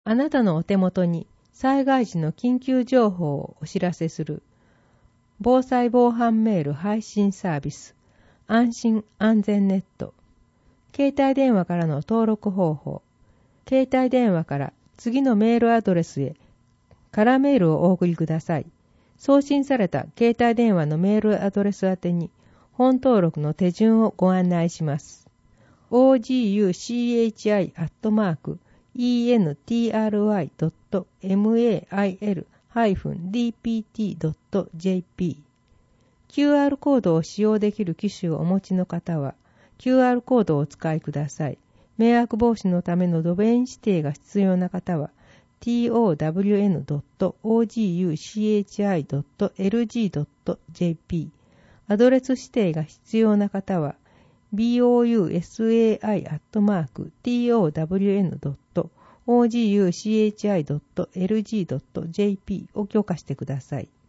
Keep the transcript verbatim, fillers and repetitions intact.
あなたのお手元に災害時の緊急情報をお知らせする防災防犯メール配信サービス安心安全ネット。携帯電話からの登録方法。携帯電話から次のメールアドレスへ空メールをお送りください。送信された携帯電話のメールアドレス宛てに本登録の手順をご案内します。オージーユーシーエイチアイ アットマーク イーエヌティーアールワイ ドット メール ハイフン ディーピーティー ドット ジェーピー。キューアール コードを使用できる機種をお持ちの方は キューアール コードをお使いください。迷惑防止のためのドメイン指定が必要な方は トウン ドット オージーユーシーエイチアイ ドット エルジー ドット ジェーピー。アドレス指定が必要な方は ボウサイ アットマーク トウン ドット オージーユーシーエイチアイ ドット エルジー ドット ジェーピー を許可してください。